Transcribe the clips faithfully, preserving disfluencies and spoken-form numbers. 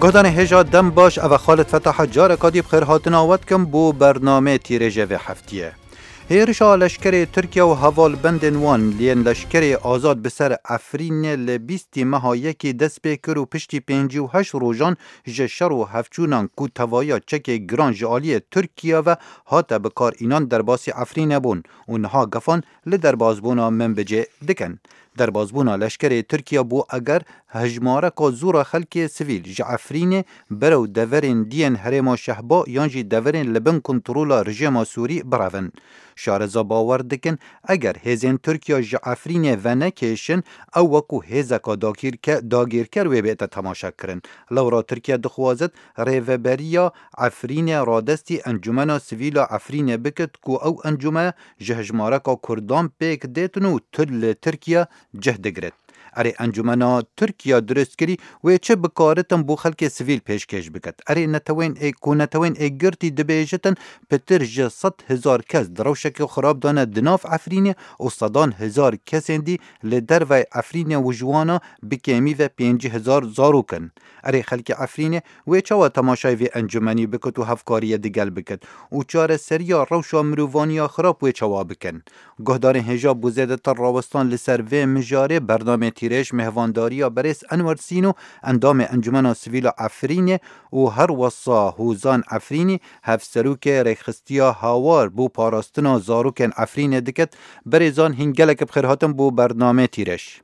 گهدان هجا دم باش او خالد فتح جار کادی بخیر هاتن آواد کم بو برنامه تیرجه و هفتیه. هیرشا لشکر ترکیه و هوال بندن وان لین لشکر آزاد بسر افرین لبیستی مها یکی دست بکر و پشتی پینجی و هشت روژان جشر و هفچونان کو توایا چک گران جالی ترکیه و هاتا بکار اینان در باسی افرین بون و نها گفان لدربازبونا من بجه دکن. در بازبونا لشکر ترکیه بو اگر هجماره که زور خلک سویل جعفرین برو دورین دین هرما شهبا یانجی دورین لبن کنترولا رژیم سوری براون. شارزا باور دکن اگر هزین ترکیه جعفرین و نکشن او وکو هزکا داگیر کر و بیتا تماشا کرن. لورا ترکیه دخوازد ریوبریا عفرین رادستی انجمنا سویلا عفرین بکت کو او انجمه جهجماره که کردان پیک دیتنو تل ترکیه جهد گرد. اره انجمنا ترکیه درست کری و چه بکارتن بو خلک سویل پیشکش بکد. اره نتوین ای کو نتوین ای گرتی دبیجتن پتر جه صد هزار کس دروشک خراب دانه دناف عفرینه و صدان هزار کسین دی لدر و عفرینه و جوانا بکیمی و پینجی هزار زارو کن. اره خلک عفرینه و چوا تماشای و انجمنی بکد و هفکاری دیگل بکد و چار سریا روشا مرووانیا خراب و چوا بکن. گهدار هجا بوزیده تر راوستان لسر و مجاره برنامه تیرش مهوانداری برس انور سینو اندام انجمن سویل عفرینه و هر وصا هوزان عفرینی هفسروک ریخستیا هاوار بو پاراستنا زاروکن عفرینه دکت بریزان هنگلک بخیرهاتم بو برنامه تیرش.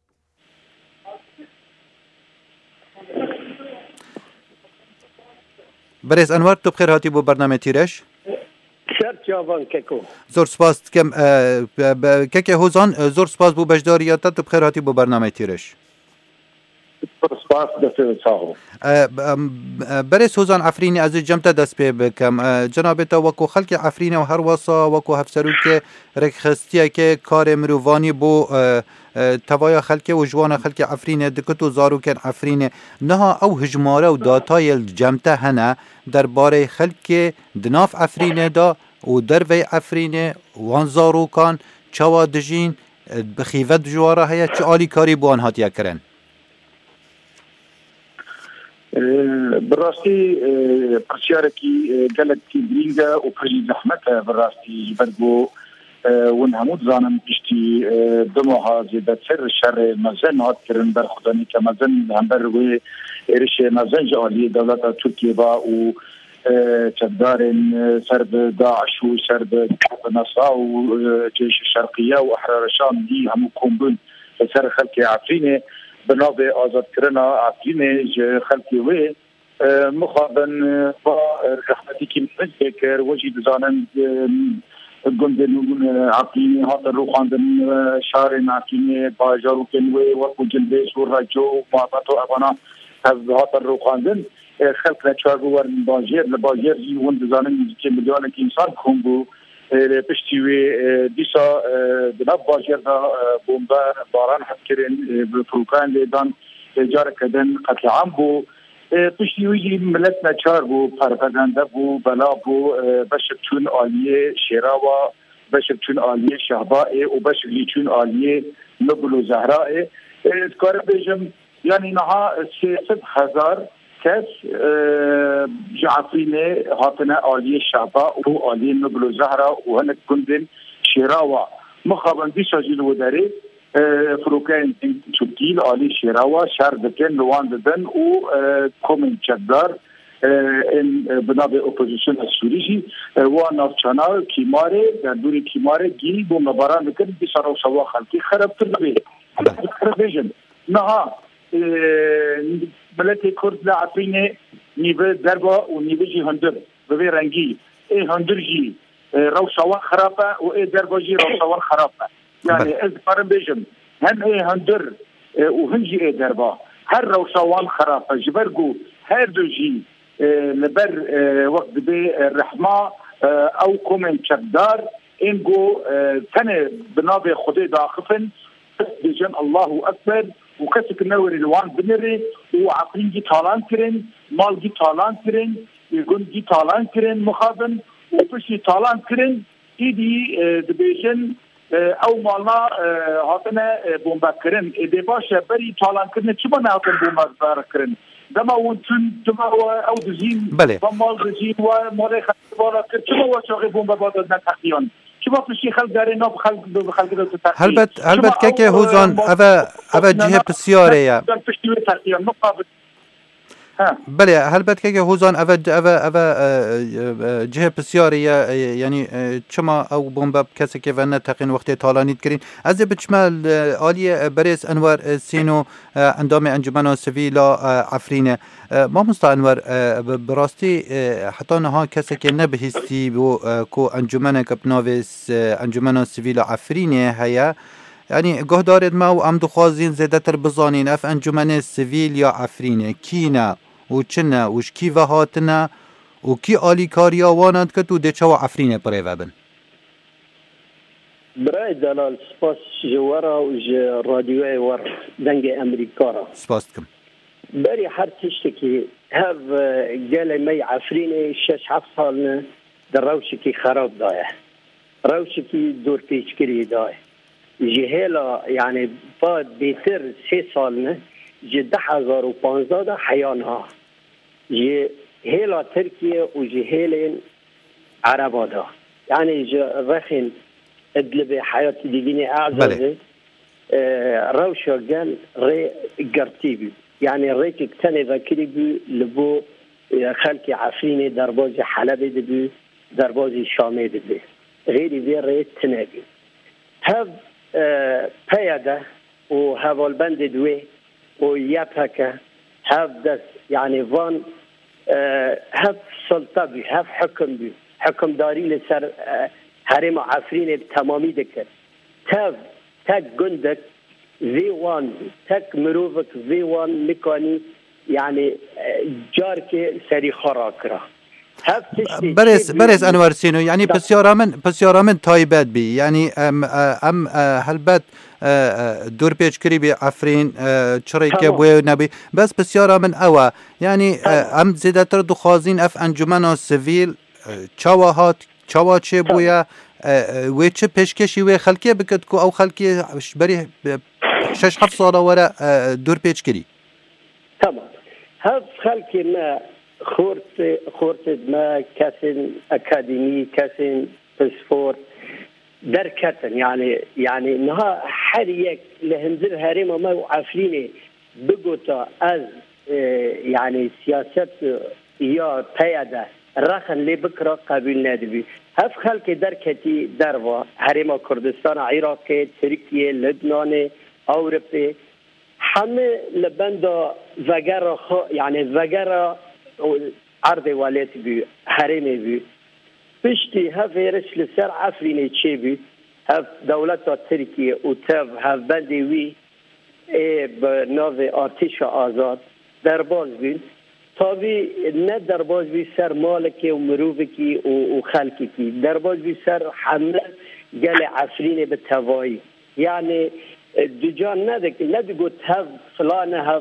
برس انور تو بخیرهاتی بو برنامه تیرش؟ زور سپاس کم که هوزان زور سپاس بو بجداریاتا تو بخیراتی بو برنامه تیرش. سپاس دست ساغو. برس هوزان عفرینی از جمتا دست پی بکم جناب تا وکو خلق عفرینی و هر واسا وکو هفسرو که رکخستیه که کار مروانی بو توایا خلق و جوان خلق عفرینی دکتو زارو کن عفرینی نها او هجماره و داتای جمتا هنه در باره خلق دناف عفرینی دا و دروی عفرینه وان زاروکان چوا دجین بخیفت جواره هیا چه آلی کاری بوان هاتیا کرن؟ براستی پرسیارکی گلکی درینگه و پرجی زحمت براستی برگو ون همود زانم پشتی دموها زیده سر شر مزن هات کرن بر خدانی که مزن هم برگوی ارش مزن جالی دولت ترکیه با و تبدارن سرب داعش و سرب نصا و جيش الشرقية وأحرار الشام دي هم كومبون سر خلق عفرينه بناب آزاد کرنا عفرينه خلق وي مخابن با رحمتي كي مذكر وجد زانن گندن عفرينه هات روخاندن شهر عفرينه با جاروكن وي وكو جلبيس ورجو معطاتو ابانا هات روخاندن خلق نچار بور باجر لباجر جی وند زانن که میلیون که انسان کنگو پشتی و دیسا دناب باجر دا بمبا باران حد کرن بفروکان لیدان جار کدن قتل عام بو پشتی وی ملت نچار بو پرپگنده بو بلا بو بشر چون آلیه شیراوا بشر چون آلیه شهباء و بشر چون آلیه نبل و زهراء کار بیجم یعنی نها سیصد هزار کس جعفرینه هاتنه آلیه شعبا و آلیه نبل و زهرا و هنک گندن شیراوا مخابن دیسا جلو داره فروکین چوکیل آلیه شیراوا شهر دکن لوان ددن و کومن چکدار این بنا به اپوزیسیون سوریجی و نافچانا کیماره در دوری کیماره گیل بو مباران دکن دیسا رو سوا خلقی خراب تربه خراب بیجن نها ملت کرد لعفرینه نیوه دربا و نیوه جی هندر به رنگی ای هندر جی روشوان خرابه و ای دربا جی روشوان خرابه یعنی از پارم بیجم هم ای هندر و هنجی ای دربا هر روشوان خرابه جبرگو هر دو جی لبر وقت بی رحمه او کومن چکدار اینگو تنه بنابه خود داخفن بیجن الله اکبر وكسك النور الوان بنري وعقلين جي طالان كرين مال جي طالان كرين يقول جي طالان كرين مخابن وفشي طالان كرين ايدي دبيشن او مالنا هاتنا بومبا كرين ايدي باشا بري طالان كرين چبا نهاتن بومبا كرين دما ونتون دما او دزين بله ومال دزين ومال خطوارا كر چما وشاقي بومبا بادد نتحقيان چما فشي خلق داره ناب خلق خلق داره تحقيان هلبت هلبت که که هوزان اوه اوه جهه بسیاره یا فشي تحقيان مقابل بله هلبت که هوزان اوه اوه اوه جهه بسیاره یا یعنی چما او بومبا کسی که ونه تقین وقتی طالانیت کرین از بچمال آلی برس انوار سینو اندام انجمن سویلا عفرینه ما مستا انوار براستی حتی نها کسی که نبهستی بو کو انجمن کبناویس انجمن سویلا عفرینه هیا یعنی گه دارد ما و ام دخوازین زیده تر بزانین اف انجمن سویل یا عفرینه کینا و چنه وش کی و هاتنه و کی آلی کاریا وانند که تو دیچه و عفرینه پره وبن برای دلال سپاس جوارا و رادیوی ور دنگ امریکا را سپاس کم بری هر تشتی که هف گل می عفرینه شش هفت سالنه در روشی که خراب دایه روشی که دور پیچکری دایه جهیلا یعنی بعد بیتر سه سالنه جده هزار و پانزده ده حیان ها جهیلا ترکیه و جهیل عربا دا یعنی رخین ادلب حیات دیگینی اعزازه روشا گل ری گرتی بی یعنی ری که کتنه وکری بی لبو خلق عفرین درباز حلب بی درباز شامه بی غیری بی ری تنه بی هف پیاده و هوالبند دوی و یپکه هف دست یعنی وان هف سلطه بی هف حکم بی حکم داری لسر حرم عفرین تمامی دکر تف تک گندک وی وان تک مروفک وی وان مکانی یعنی جار که سری خورا کرا برس برس انوار سینو یعنی بسیار من بسیار من تایبت بی یعنی ام ام هلبت دور پیچ کری بی عفرین چرای که بوی نبی بس بسیار من اوا یعنی ام زیادتر دخوازین اف انجمن سویل چاوهات چاوا چه بویا و چه پیشکشی و خلقی بکد کو او خلقی بری شش هفت ساله ورا دور پیچ کری تمام هف خلقی ما خورت خورت ما كاسن اكاديمي كاسن سبورت در كاتن يعني يعني انها حريك لهنزل هرم ما عفريني بقوتا از يعني سياسات يا قياده رخن لي بكره قبول ندبي هف خلق در كتي دروا هرم كردستان عراق تركيا لبنان اوروبا همه لبندا وغيره يعني وغيره عرض والات بي حرمي بي بشتي هف يرش لسر عفريني تشي بي هف دولتا تركيا وتاف هف بندي وي اي بناوي ارتش آزاد درباز بي تابي نه درباز بي سر مالكي ومروفكي وخلقكي درباز بي سر حمله قال عفريني بالتواي يعني دجان ندك ندقو تهف فلان هف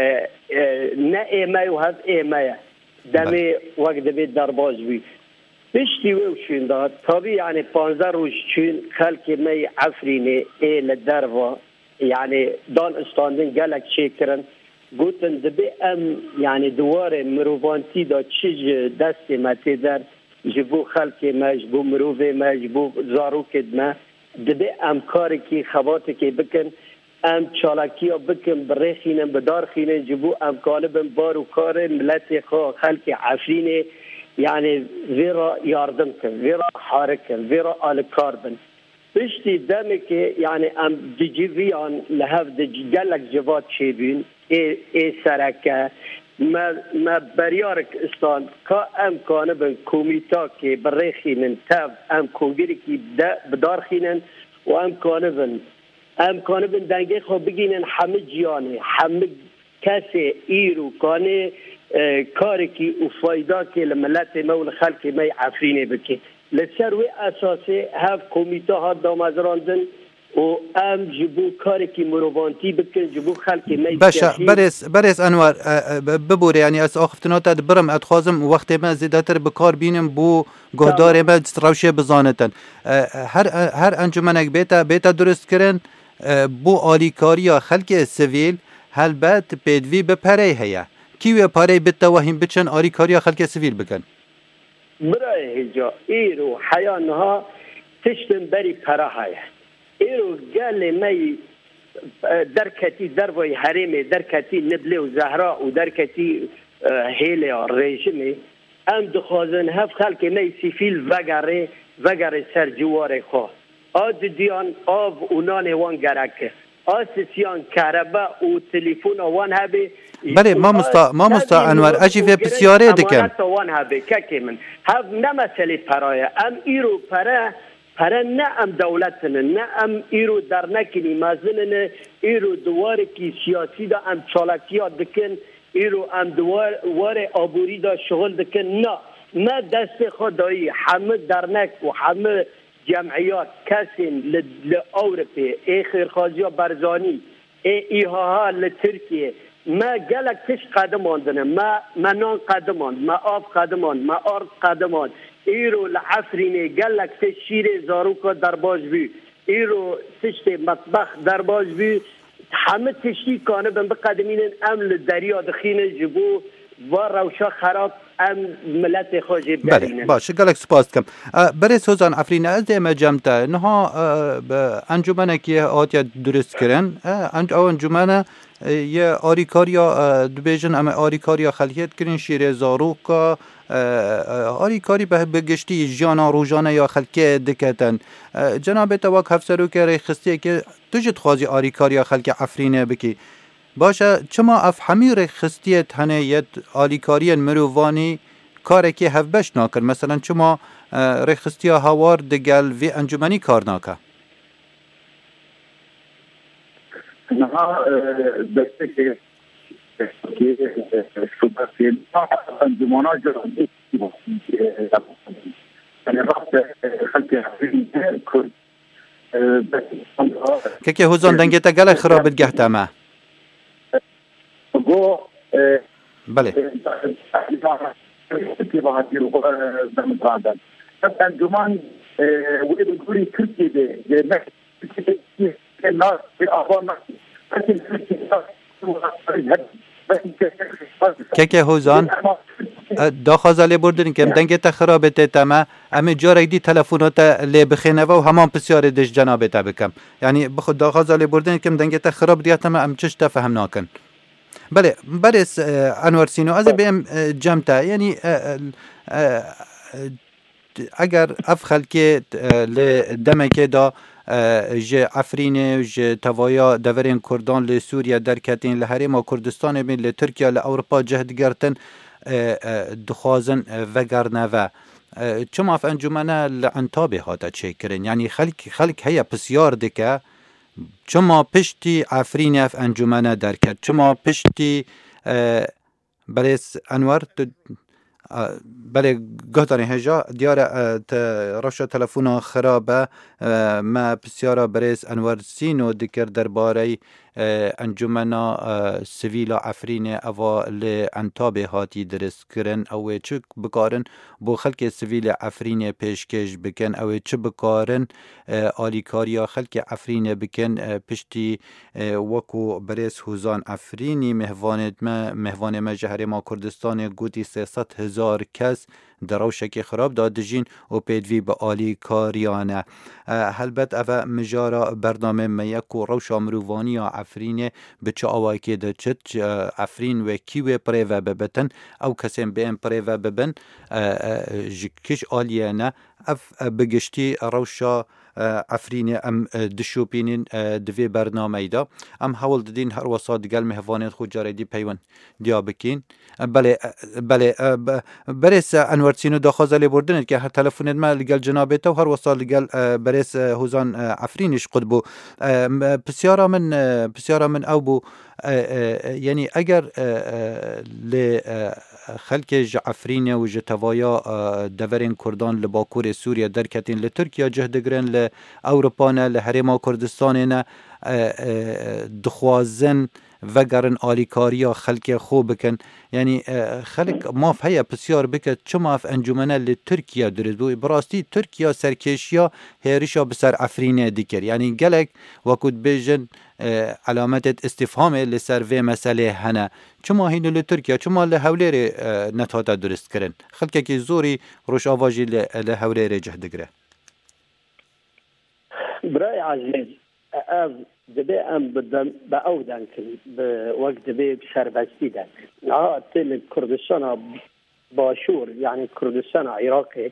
نه ایمه و هف ایمه دمی وقت دمی درباز بی بشتی ویوشون داد طبی یعنی پانزده روز چون خلق می عفرینه ایل دروا یعنی دان استاندن گلک چه کرن گوتن دبی ام یعنی دوار مروبانتی دا چیج دست متی در جبو خلق ما جبو مروبه ما جبو زاروکت ما دبی ام کاری که خواته که بکن ام چالاکی ها بکن برخینن بدار خینن جبو ام کالبن بارو کار ملت خوا خلق عفرین یعنی ویرا یاردم کن ویرا حارک کن ویرا آل کار بن بشتی دمی که یعنی ام دیجیویان لحف دیجی گلک جواد چه بین ای, ای سرکه ما, ما بریارک استان که ام کانبن کومیتا که برخینن تف ام کوگیری که بدار خینن و ام کانبن ام کانبن دنگه خو بگینن همه جیانه همه کسی ایرو کانه کاری که و فایده که لملت مول خلق می عفرینه بکی لسر و اساسی هف کمیتا ها دامزراندن و ام جبو کاری که مروانتی بکن جبو خلق می باشا برس برس انوار ببوره یعنی از آخفتنات برم اتخوازم وقتی ما زیادتر بکار بینم بو گهدار ما روشه بزانتن هر هر انجمنک بیتا بیتا درست کرن بو آلیکاریا خلق سویل هلبت پیدوی بپره هیا کیوی پاره بتوهیم بچن آلیکاریا خلک سویل بکن برای هجا ایرو حیانها تشتن بری پراهای ایرو گل می درکتی دروی حریم درکتی نبله و زهرا و درکتی هیله رژیمی ام دخوازن هف خلک می سیفیل وگره وگره سر جوار خواه آد دیان آب و نان وان گرکه آسیسیان کاربا و تلفن وان هبه بله ما مستا ما مستا انور اجی و بسیاره دکم امانت وان هبه که من هف نمسلی پرایا ام ایرو پرا پرا نه ام دولتن نه ام ایرو در نکنی مازنن ایرو دوار کی سیاسی دا ام چالاکیات دکن ایرو ام دوار وار آبوری دا شغل دکن نه ما دست خدایی همه در نک و همه جمعیات کسین لأوروپی ای خیرخوازی برزانی ای ایها لترکیه ما گلک تش قدمان دنه ما منان قدمان ما آب قدمان ما آرد قدمان ایرو لعفرینه گلک تش شیر زاروکا در باش بی ایرو تشت مطبخ در باش بی همه تشتی کانه بن بقدمین امل دریا دخینه جبو و روشا خراب ام ملت خوشی بله باشه گلک سپاس کم برای سوزان افرین از دیمه جمعه نها انجمنه که آتیا درست کرن او انجمنه یه آریکاریا دوبیجن اما آریکاریا خلقیت کرن شیر زاروکا آریکاری به بگشتی جانا روزانه یا خلقی دکتن جناب تواک هفسرو که ریخستی که تجد خوازی آریکاریا خلق افرینه بکی باشه چما اف همی ریخستیت هنه ید آلیکاری مرووانی کاره که هف بش ناکن مثلا چما ریخستیا هوار دگل وی انجمنی کار ناکه نها دسته که سوبرسیل انجمنا جرمی یعنی راست خلقی حفیظی کرد که که حوزان دنگه تا گل خرابت گهتا ما گو بله انجمن وی بگوری ترکیه ده که نه آبان که که حوزان داخازه لی بردن که دنگه تا خرابت تما امی جاره دی تلفونات لی بخینه و همان پسیار دش جنابه تا بکم یعنی بخود داخازه لی بردن که دنگه تا خراب دیت تما ام چش تا فهم ناکن بله بله انور سینو از بیم جمتا یعنی اگر افخل که لدمه که دا جه افرین جه توایا دورین کردان لسوریا درکتین لحریم کردستان بین لترکیا لأوروپا جهد گرتن دخوازن وگرنه و چما اف انجمنه لعنتابه هاتا چه کرن یعنی خلق خلق هیا پسیار دکه چما پشتی افرین اف انجمنه درکت چما پشتی بلیس انور بله گهدانی هجا دیار رشا تلفون خرابه ما بسیارا بریز انور سینو دکر درباره انجمنا سویلا افرین اوا لانتابه هاتی درست کرن او چه بکارن بو خلق سویل افرین پیشکش بکن او چه بکارن آلیکاریا خلق افرین بکن پشتی وکو بریز حوزان افرینی مهوانت ما مهوان ما جهر ما کردستان گوتی سیصد هزار کس دروشکی خراب دادجین و پیدوی به آلیکاریانه هلبت اوه مجارا برنامه میک و روش امروانی یا افرینه به چه آوائی که ده چت افرین و کیوه پریوه ببتن او کسیم بیم پریوه ببن کش آلیانه اف بگشتی روشا افرین ام دشوپینین دوی برنامه دا ام حول دین هر وسط گل مهوانت خود جاردی پیون دیا بکین بله بله برس انور سینو داخل لی بردن که هر تلفن ما لگل جنابه تا و هر وسط لگل برس حوزان افرینش قد بو بسیارا من بسیارا من او بو یعنی اگر ل خلق جعفرین و جتوایا دورین کردان لباکور سوریا درکتین لترکیا جهدگرن لأوروپانا لحرما کردستانینا دخوازن وگرن آلیکاریا خلق خوب بکن یعنی خلق ماف هیا بسیار بکد چه ماف انجمنه لترکیا درست بو براستی ترکیا سرکشیا هیرشا بسر افرینه دیکر یعنی گلک وکود بیجن علامت استفهام لسر و مسئله هنه چما هینو لترکیه چما لحولیر نتاتا درست کرن خلکه که زوری روش آواجی لحولیر جهدگره برای عزیز از دبی ام بدم با او دنکن به وقت دبی سربستی دنک ها تل کردستان باشور یعنی کردستان عراقی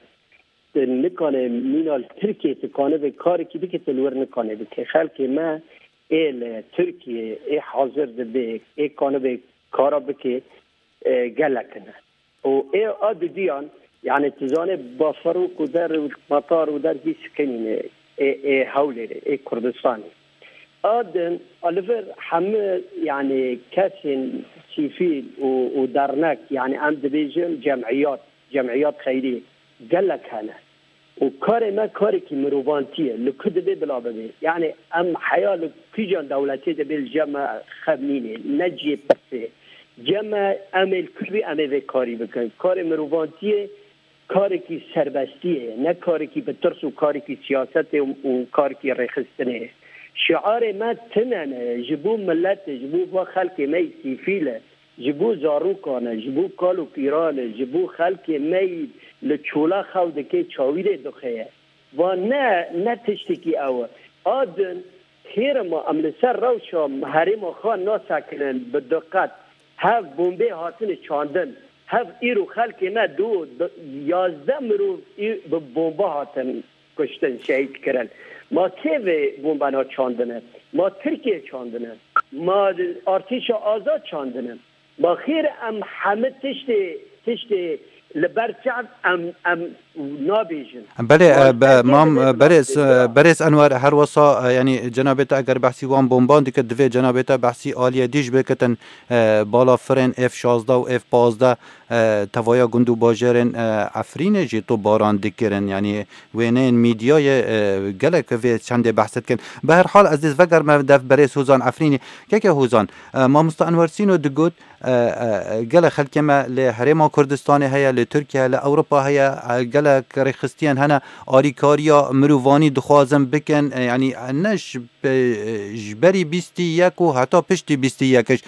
نکنه مینال ترکیه تکانه به کاری که بکه تلور نکنه بکه خلقی ما ایل ترکیه ای حاضر دبی ای کانه به کارا بکه گلکنه و ای آد دیان یعنی تزانه با فروق و در مطار و در هی سکنینه ای حوله ای کردستانی آدن آلفر همه یعنی کسی سیفیل و درنک یعنی ام دبیجن جمعیات جمعیات خیری گلک هنه و کار ما کاری که مروبانتیه لکه دبی بلا ببی یعنی ام حیال پیجان دولتی دبی جمع خبنینه نجی پسه جمع امل کلوی امه کاری بکن کار مروبانتیه کاری که سربستیه نه کاری که به ترس و کاری که سیاست و کاری که رخصتنه شعار ما تننه جبو ملت جبو خلق می سیفیله جبو زاروکانه جبو کالو پیرانه جبو خلق می لچولا خود که چاویره دخیه و نه نه تشتکی اوه آدن خیر ما عمل سر روشا حریم خان ناسکنن به دقت هف بومبه هاتن چاندن هف ایرو خلق ما دو یازده مرو به بومبه هاتن کشتن شهید کرن ما که بومبانا چاندنه ما ترکیه چاندنه ما ارتش آزاد چاندنه ما خیر ام همه تشت تشت لبرچعب ام ام نابیجن بله مام برس برس انوار هر وصا يعني جنابته اگر بحثی وان بمبان دیگه دوی جنابته بحثی عالیه دیش بکتن بالا فرن اف شازده و اف پانزده توایا گندو باجرن افرین جی تو باران دکرن یعنی وینین میدیای گلک و چند بحثت کن به هر حال عزیز وگر ما دف برس هوزان افرینی که که هوزان ما مست انوار سینو دگوت گله خلک ما لحرم کردستان هيا لترکیه لاوروپا هيا گله رخصتیان هنا آریکاریا مروانی دخوازم بکن یعنی نش جبری بیستی یک و حتی پشتی بیستی یکش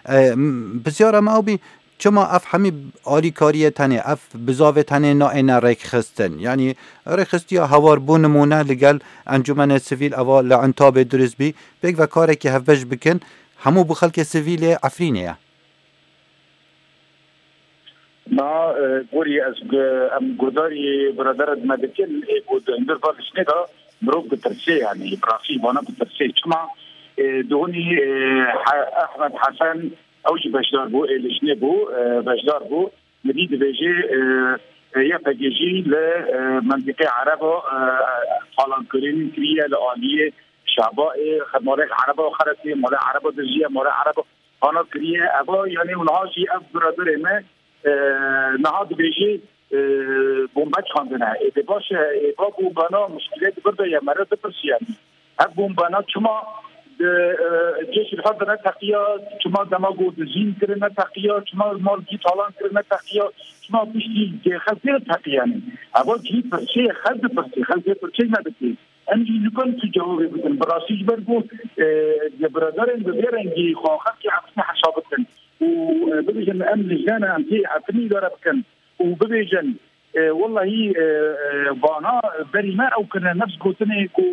بسیار ما او بی چما اف همی آریکاریه تنه اف بزاوه تنه نا اینا رخصتن یعنی رخصتیا هوار بونمونه لگل انجمن سویل اوا لعنتاب درست بی بگ و کاره که هفبش بکن همو بخلک سویل افرینه ما گوری از ام گوداری برادرت مدکل بود اندر بالش ندا مروب بترسي يعني براسي وانا بترسي كما دوني احمد حسن اوجي بشدار بو لشني بو بشدار بو مديد بيجي يا بيجي لمنطقه عربه فالان كريم كريه الاليه شعباء خدمات عربه وخرتي مال عربه دجيه مال عربه انا كريه ابا يعني اونها جي اف برادر ما نهاد بيجي بومبات خواندنه ای باشه ای با بومبانا مشکلات برده یا مرد پرسیانی هر بومبانا چما جيش الحرب نتقيا چما دماغو دزين كرنا تقيا چما مال جي طالان كرنا تقيا چما بيشتي خلفيه تقياني ابو جي برشي خلف برشي خلفيه برشي ما بتي انجي نكون في جواب بدن براسيج برغو يا برادرن بغيرنجي خو خلقي عقسنا حسابتن وبيجن امن لجانا انتي عقني داربكن وبيجن والله هي بانا بري ما او كنا نفس قوتني كو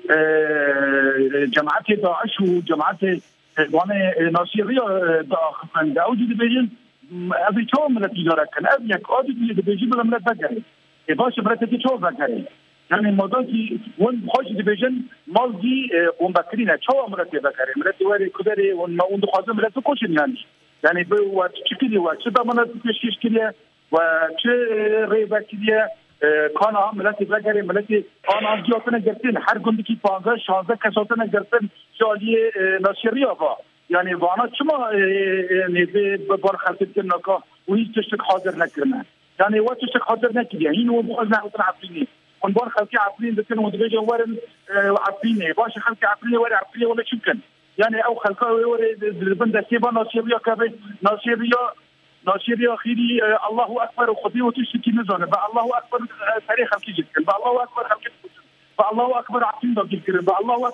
جماعات داعش وجماعات وانا ناصريه داخل داودي دبيجن ابي تو من التجاره كان ابي يك اودي دبيجن بلا من بقري باش برتي تو بقري يعني الموضوع دي وين خوش دبيجن مال دي ومبكرينا تو مرتي بقري مرتي وري كدري وما وند خازم مرتي كوشن يعني يعني بو تشكيلي وش ده من تشكيلي و چه ریبه کلیه کانا هم ملتی بگره ملتی کانا هم جاتنه گرتین هر گنده کی پانزه شانزه کساتنه گرتن جالی ناشری آقا یعنی وانا چما نیزه بار خلطت کنه که و هیچ تشتک حاضر نکرنه یعنی و تشتک حاضر نکریه این و بخوز نحوتن عفرینی اون بار خلقی عفرین بکن و دبیجه ورن عفرینی باشه خلقی عفرینی ور عفرینی ولا چمکن يعني او خلقه ور بنده سيبا ناشری كبه ناشری ناشر خيري الله اكبر وخدي وتشتكي نزونه با الله اكبر تاريخ خلقي جدا با الله اكبر خلقي با الله اكبر عقيم بكير با الله اكبر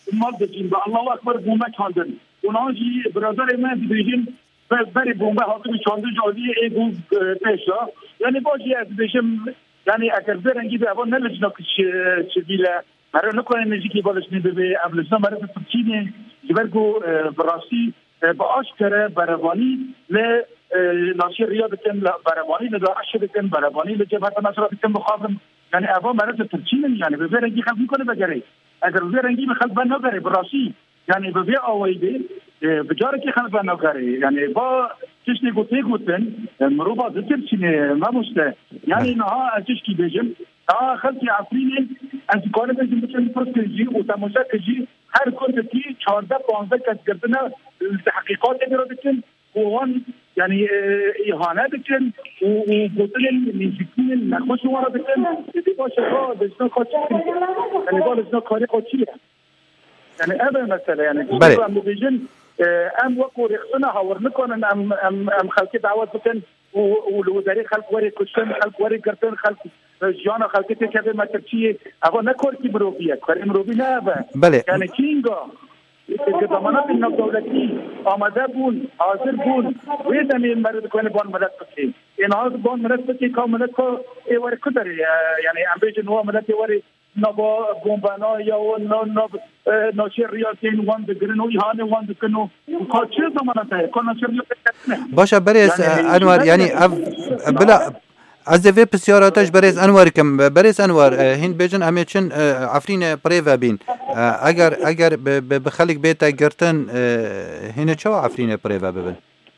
مال دجین با الله اکبر بومه چاندن اونها جی برادر من دیجین بری بومه حاضر چانده جادی ای بوم پیشا یعنی باجی از بشم یعنی اگر برنگی به اول نلجنا که چبیله مرا نکنه نزدیکی بالش نبی ابلسنا مرا تفکینه جبرگو براسی با آشکره بروانی ل ناشر ریاض کن بروانی ل داعش کن بروانی ل جبهت نصرات کن مخابم یعنی اول مرا تفکینه یعنی به برنگی خلق میکنه بگره اگر برنگی به خلق بنابره براسی یعنی به بیا آویده بجاره که خلق بنابره یعنی با چشنی گوته گوتن مروبا ذکر چینه ما مشته یعنی نها ازش کی بجم ها خلقی عفرینه از کار بجم بچن پرس کجی و تماشا کجی هر کنده کی چهارده پانزده کس گردنه تحقیقات دیرا بکن و وان یعنی اهانه بکن و گوتن نیزیکین نخوش وارا بکن دی باشه ها دجنا خواهد یعنی با دجنا کاری خواهد چیه یعنی اوه مسئله یعنی بله بجن ام وقو رخصنا هاور نکنن ام ام ام خلقی دعوت بکن و الوزاري خلق وري كشتن خلق وري قرطن خلق جانا خلقی تکه ما ترچی اگه نکور کی مروبیه کاری مروبی نه بله یعنی کینگا که ضمانات نب دولتی آماده بون حاضر بون وی زمین مرد کنه بان ملت بکی این ها بان ملت بکی که ملت کو ای ور کدری یعنی امبیج نو ملت ور نبا بمبانا یا نو نو ناشر ریاضین وان دگرن و ایهان وان دکنو که چه ضمانته که ناشر ریاضین باشه بریز انوار یعنی بلا از دوی پسیاراتش بریز انوار کم بریز انوار هین بیجن همه چن عفرین پریو بین اگر اگر بخلق بیتا گرتن هین چه عفرین پریو ببین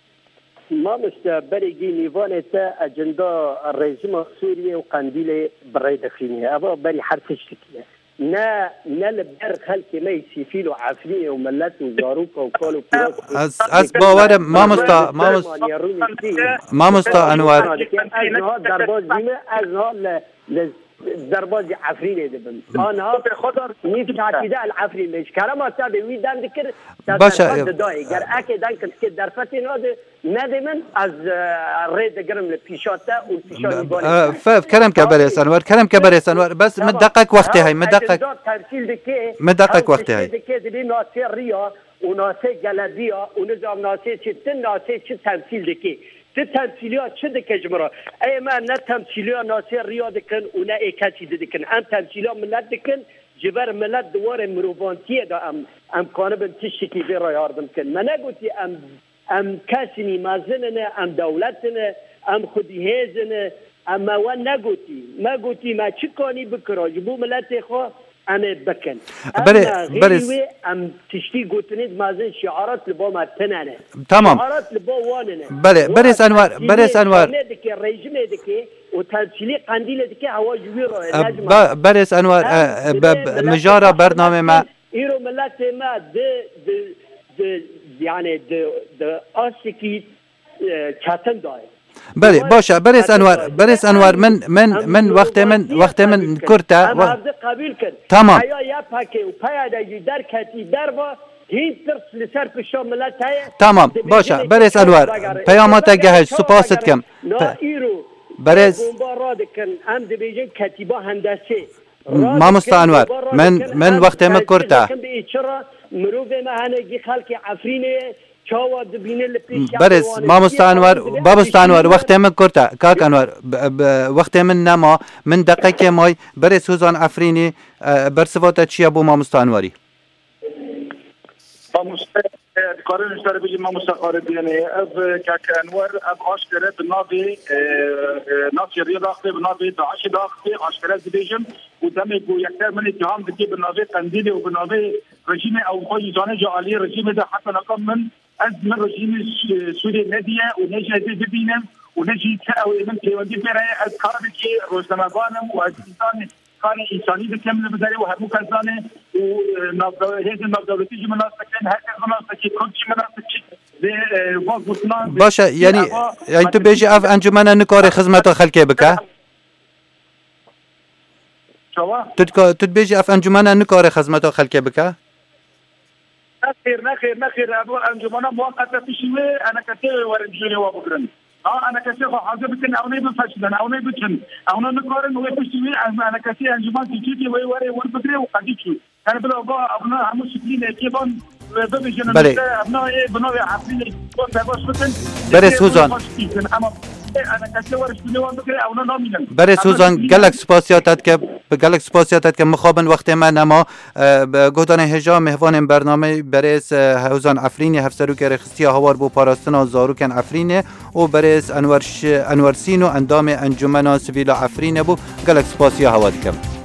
ما مستبرگی نیوان تا اجندا رژیم سوریه و قندیل برای دخینه اما بری حرفش تکیه نه نه لبر خلق می سیفیل و عفرین و ملت و زاروک و کال و پیراس از از باور ما مستا ما مستا ما مستا انوار از ها درباز دیمه از ها ل درباز عفرین دبن آنها به خود نیف تعقیده العفرین مش کلام تا به وی دند کر باشه دای گر اکی دند که درفت ناد ندمن از رید گرم لپیشاته و پیشانی بانه ف کلام کبر انوار کلام کبر انوار بس مدقق وقتی هی مدقق مدقق وقتی هی که دی ناصر ریا و ناصر گلبیا و نظام ناصر چه ناصر چه تمثیل دکی ته تمثیلیات چه دکه جمرا ای ما نه تمثیلیات ناصر ریا دکن و نه اکاتی دکن ام تمثیلیات ملت دکن جبر ملت دوار مروبانتیه دا ام ام کانبن تشکی به را یاردم کن من نگوتی ام ام کسینی مازننه ام دولتنه ام خودی هزنه ام ما نگوتی ما گوتی ما چی کانی بکرا جبو ملت خو ام بکن بله بله ام تشتی گوتنید مازن شعارات لبا ما تنانه تمام شعارات لبا واننه بله برس انوار برس انوار دکه رژیم دکه و تمثیلی قندیل دکه هوا جوی را برس انوار مجارا برنامه ما ایرو ملت ما د د یعنی د د آسکی چاتن دای بله باشه برس انوار برس انوار من من من وقت من وقت من کرتا و... قبول کرد تمام یا یا پاکی و پیادگی در کتی در با هیچ ترس لسر پشت ملت های تمام باشه برس انوار پیامات گهش سپاست کم نه ایرو برس بمبارات کن ام دبیجن کتیبا هندسه ما مستانور من من وقت من کرتا مروف ما هنگی خلق عفرینه برس ما مستانور با مستانور وقت من کرتا کاک انوار وقت من نما من دقیقه مای برس هزان عفرینی برسوات چی ابو ما مستانوری ما مست کارن اشتر بگیم ما مستقار بیانه از کاک انوار از آشکره بنابی ناصری داخته بنابی داعش داخته آشکره دیجم و دم گو یکتر من اتهام دکی بنابی قندیل و بنابی رژیم او خواهی جانه جعالی رژیم ده حتی نقام من از من رژیم سوری ندیه و نجده ببینم و نجی که او من پیوندی برای از کاری که روزنامه‌بانم و از انسان کار انسانی بکنم بذاری و هرمو کسانه و هیچ نبضاتی که مناسب کن هر کس مناسب که کل چی مناسب چی باشه یعنی یعنی تو بیجی اف انجمن نکار خدمت خلقی بکه تو تو بیجی اف انجمن نکار خدمت خلقی بکه نخير نخير نخير ابو انجمنا مؤقته في شوي انا كثير ورجوني وبكرن اه انا كثير حاضر بكن او ني بفشل او ني بكن او نقارن وي في شوي انا كثير انجمان تيجي وي وري ور بكري وقديشو يعني بلا با ابنا همو شكلين كيبان ببيجن بله. ابنا بنا عفرين كون دباش بتن بله سوزان. انا كتله ورش بنوان بكره اونا نامینن بله سوزان گلک سپاسیاتت که گلک سپاسیاتت که مخابن وقت من اما گودان هجا مهوان برنامه برس هوزان افرینی هفسرو که رخصتی هوار بو پاراستنا زاروکن افرینه و برس انورش انورسینو اندام انجمنا سویل افرینه بو گلک سپاسیا هواد کم